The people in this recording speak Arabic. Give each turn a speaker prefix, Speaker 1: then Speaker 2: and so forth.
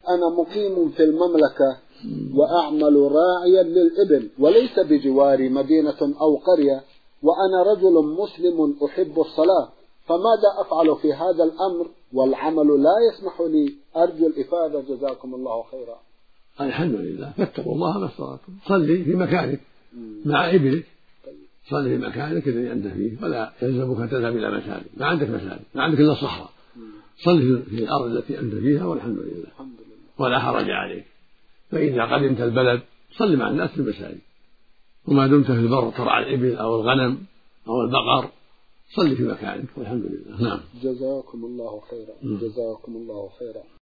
Speaker 1: أنا مقيم في المملكة وأعمل راعيا للإبل وليس بجواري مدينة أو قرية، وأنا رجل مسلم أحب الصلاة، فماذا أفعل في هذا الأمر والعمل لا يسمح لي؟ أرجو الإفادة جزاكم الله خيرا.
Speaker 2: الحمد لله، فاتقوا الله ما استطعتم. صلي في مكانك مع إبلك، صلي في مكانك الذي أنت فيه، ولا يلزمك أن تذهب إلى مساجد، ما عندك مساجد، ما عندك إلا صحراء، صلي في الأرض التي أنت فيها والحمد لله ولا حرج عليك. فإذا قدمت البلد صلي مع الناس في المساجد، وما دمت في البر ترعى الإبل أو الغنم أو البقر صلي في مكانك والحمد لله. نعم.
Speaker 1: جزاكم الله خيرا. جزاكم الله خيرا.